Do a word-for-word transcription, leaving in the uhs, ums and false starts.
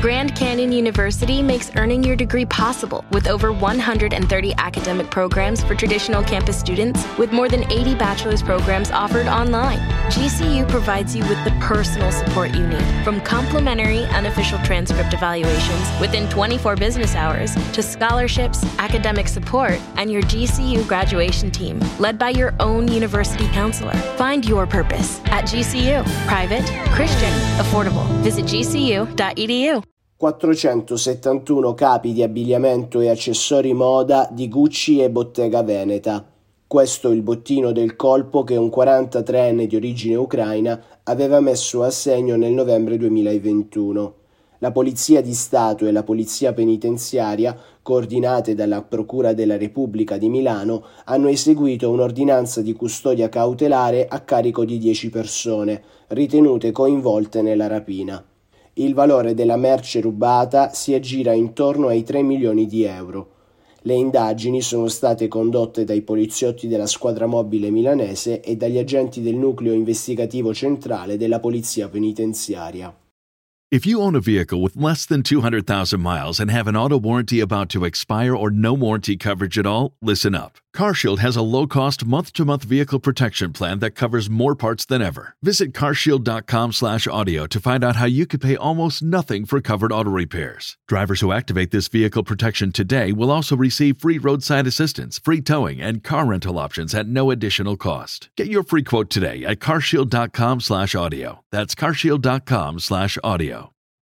Grand Canyon University makes earning your degree possible with over one hundred thirty academic programs for traditional campus students with more than eighty bachelor's programs offered online. G C U provides you with the personal support you need, from complimentary unofficial transcript evaluations within twenty-four business hours to scholarships, academic support, and your G C U graduation team, led by your own university counselor. Find your purpose at G C U. Private, Christian, affordable. Visit g c u dot e d u. quattrocentosettantuno capi di abbigliamento e accessori moda di Gucci e Bottega Veneta. Questo è il bottino del colpo che un quarantatreenne di origine ucraina aveva messo a segno nel novembre duemilaventuno. La Polizia di Stato e la Polizia Penitenziaria, coordinate dalla Procura della Repubblica di Milano, hanno eseguito un'ordinanza di custodia cautelare a carico di dieci persone, ritenute coinvolte nella rapina. Il valore della merce rubata si aggira intorno ai tre milioni di euro. Le indagini sono state condotte dai poliziotti della squadra mobile milanese e dagli agenti del nucleo investigativo centrale della Polizia Penitenziaria. If you own a vehicle with less than two hundred thousand miles and have an auto warranty about to expire or no warranty coverage at all, listen up. CarShield has a low-cost month-to-month vehicle protection plan that covers more parts than ever. Visit carshield.com slash audio to find out how you could pay almost nothing for covered auto repairs. Drivers who activate this vehicle protection today will also receive free roadside assistance, free towing, and car rental options at no additional cost. Get your free quote today at carshield.com slash audio. That's carshield.com slash audio.